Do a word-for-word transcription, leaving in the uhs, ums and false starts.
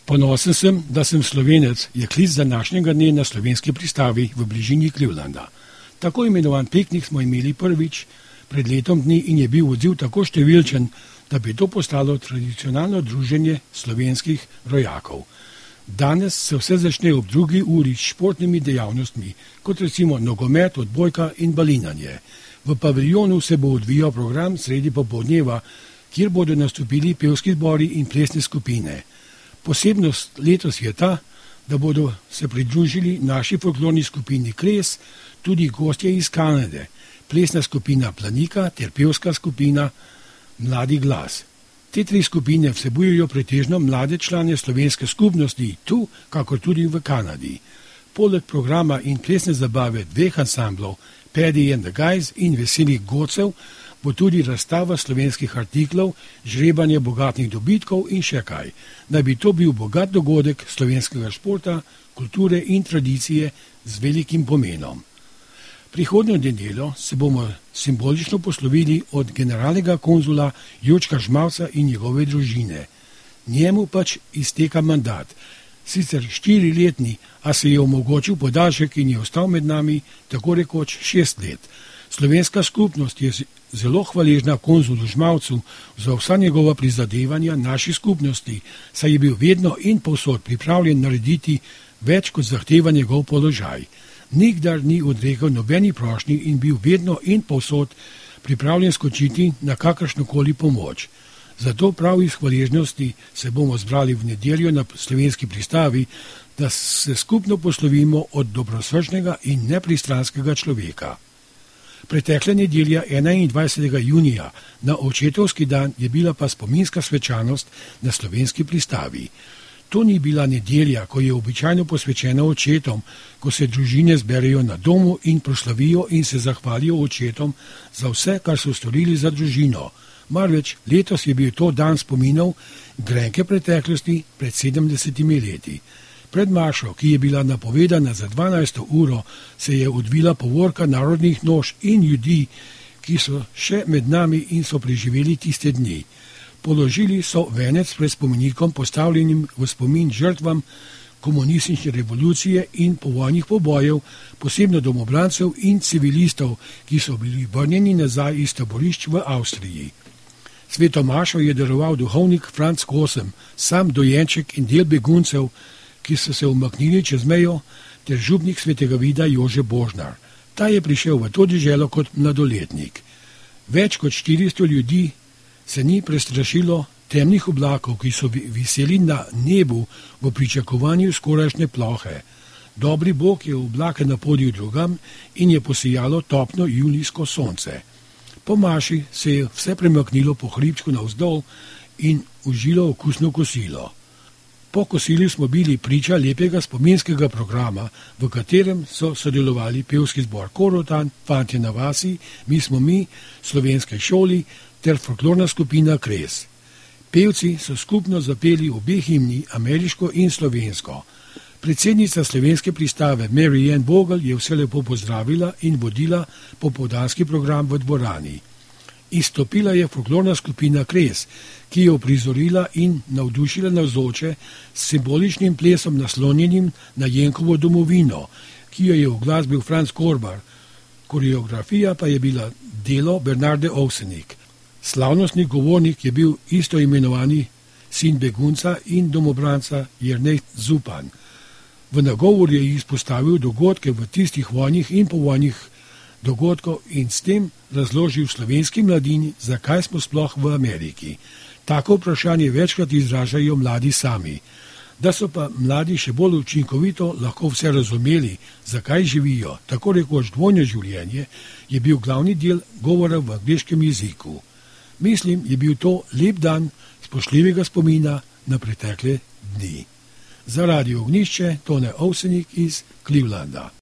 Ponosen sem, da sem Slovenec, je klic današnjega dne na slovenski pristavi v bližini Clevelanda. Tako imenovan piknik smo imeli prvič pred letom dni in je bil odziv tako številčen, da bi to postalo tradicionalno druženje slovenskih rojakov. Danes se vse začne ob drugi uri s športnimi dejavnostmi, kot recimo nogomet, odbojka in balinanje. V paviljonu se bo odvijal program sredi popoldneva, kjer bodo nastopili pevski zbori in plesne skupine. Posebnost letos je ta, da bodo se pridružili naši folklorni skupini Kres, tudi gostje iz Kanade, plesna skupina Planika ter pevska skupina Mladi glas. Te tri skupine vsebujejo pretežno mlade člane slovenske skupnosti tu, kakor tudi v Kanadi. Poleg programa in plesne zabave dveh ansamblov, Paddy and the Guys in Veselih godcev, bo tudi razstava slovenskih artiklov, žrebanje bogatih dobitkov in še kaj. Naj bi to bil bogat dogodek slovenskega športa, kulture in tradicije z velikim pomenom. Prihodnjo nedeljo se bomo simbolično poslovili od generalnega konzula Jočka Žmavca in njegove družine. Njemu pač izteka mandat, sicer štiriletni, a se je omogočil podaljšek in je ostal med nami tako rekoč šest let. Slovenska skupnost je zelo hvaležna konzulu Žmavcu za vsa njegova prizadevanja naši skupnosti, saj je bil vedno in povsod pripravljen narediti več, kot zahteva njegov položaj. Nikdar ni odrekel nobeni prošnji in bil vedno in povsod pripravljen skočiti na kakršnokoli pomoč. Zato prav iz hvaležnosti se bomo zbrali v nedeljo na slovenski pristavi, da se skupno poslovimo od dobrosrčnega in nepristranskega človeka. Pretekle nedelja enaindvajsetega junija na očetovski dan je bila pa spominska svečanost na slovenski pristavi. To ni bila nedelja, ko je običajno posvečena očetom, ko se družine zberejo na domu in proslavijo in se zahvalijo očetom za vse, kar so storili za družino. Marveč letos je bil to dan spominov grenke preteklosti pred sedemdesetimi leti. Pred mašo, ki je bila napovedana za dvanajsto uro, se je odvila povorka narodnih noš in ljudi, ki so še med nami in so preživeli tiste dni. Položili so venec pred spomenikom postavljenim v spomin žrtvam komunistične revolucije in povojnih pobojev, posebno domobrancev in civilistov, ki so bili vrnjeni nazaj iz taborišč v Avstriji. Sveto mašo je daroval duhovnik Franc Kosem, sam dojenček in del beguncev, ki so se umaknili čez mejo, ter župnik svetega vida Jože Božnar. Ta je prišel v to deželo kot mladoletnik. Več kot štiristo ljudi se ni prestrašilo temnih oblakov, ki so viseli na nebu v pričakovanju skorajšnje plohe. Dobri Bog je oblake napodil drugam in je posijalo topno julijsko sonce. Po maši se je vse premaknilo po hribčku navzdol in užilo okusno kosilo. Po kosilu smo bili priča lepega spominskega programa, v katerem so sodelovali pevski zbor Korotan, Fantje na vasi, Mi smo mi, slovenske šoli ter folklorna skupina Kres. Pevci so skupno zapeli obe himni, ameriško in slovensko. Predsednica slovenske pristave Mary Ann Bogle je vse lepo pozdravila in vodila popoldanski program v dvorani. Izstopila je folklorna skupina Kres, ki je uprizorila in navdušila navzoče s simboličnim plesom naslonjenim na Jenkovo domovino, ki jo je uglasbil Franc Korbar. Koreografija pa je bila delo Bernarde Ovsenik. Slavnostni govornik je bil isto imenovani sin begunca in domobranca Jernej Zupan. V nagovor je izpostavil dogodke v tistih vojnih in povojnih dogodkov in s tem razložil slovenski mladini, zakaj smo sploh v Ameriki. Tako vprašanje večkrat izražajo mladi sami. Da so pa mladi še bolj učinkovito lahko vse razumeli, zakaj živijo tako rekoč dvojno življenje, je bil glavni del govora v angleškem jeziku. Mislim, je bil to lep dan spoštljivega spomina na pretekle dni. Za Radio Ognjišče Tone Ovsenik iz Clevelanda.